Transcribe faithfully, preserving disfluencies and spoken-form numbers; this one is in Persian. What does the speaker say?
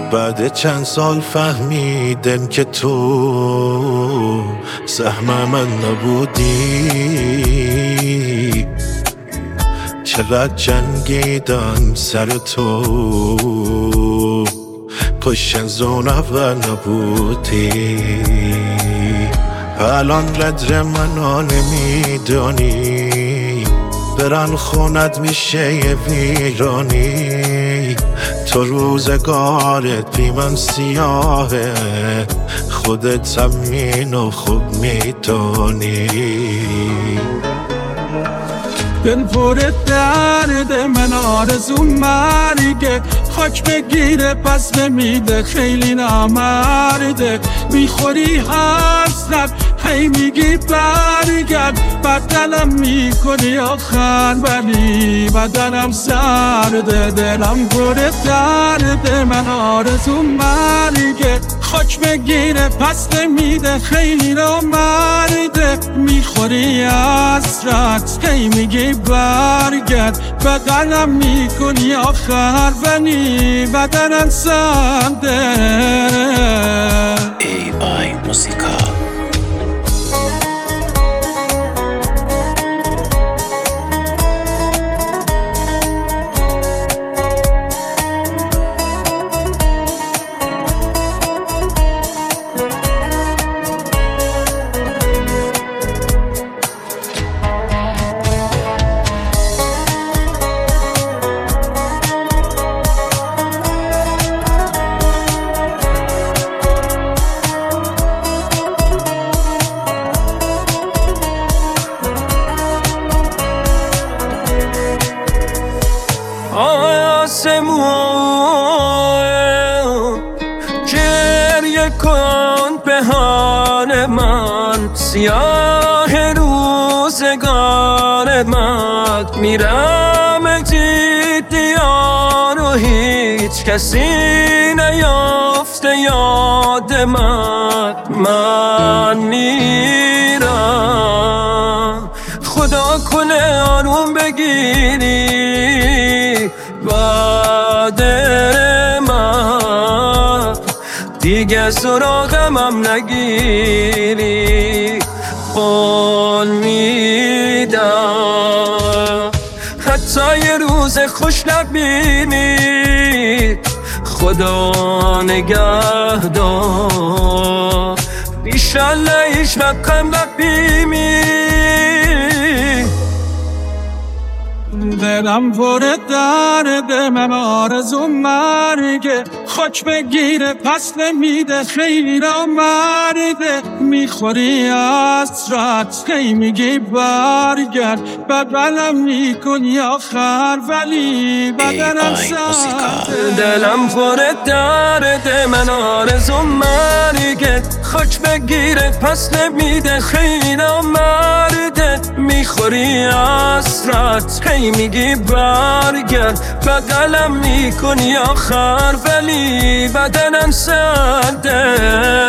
بعد چند سال فهمیدم که تو سهم من نبودی، چقدر جنگیدم سر تو، کشن زون اول نبودی. الان قدر منو نمیدانی، برن خونت میشه یه ویرانی. تو روزگارت بی من سیاهه، خودت همینو خوب میدانی. دل پر درد من آرزو مرگه، خاک بگیره پس بمیده خیلی نامرده. میخوری حسرت هی میگی برگرد، بدلم میکنی آخر ولی بدنم سرده. دلم پر درد من آرزو مرگه، خاک بگیره پس بمیده خیلی نامرده. میخوری حسرت هی میگی برگرد، بدنم میکنی آخر ولی بدنم سرده. ای آی موسیقا. آسمون گریه کن پهان من، سیاه روزگار من. میرم جدیان و هیچ کسی نیافته یاد من. من میرم خدا کنه آروم بگیری بادر من، دیگه سراغم هم نگیری. قول میدم حتی یه روز خوش نبینی، خدا نگهدار. ایشالله هیچ رقم نبینی. دلم پر درد من آرزو مرگه، خاک بگیره پس نمیده خیلی نامرده. میخوری حسرت هی میگی برگرد، بدنم میکنی آخر ولی بدنم سرده. دلم پر درد من آرزو مرگه، خاک بگیره پس نمیده خیلی نامرده. میخوری حسرت هی میگی برگرد، بدلم میکنی آخر ولی بدنم سرده.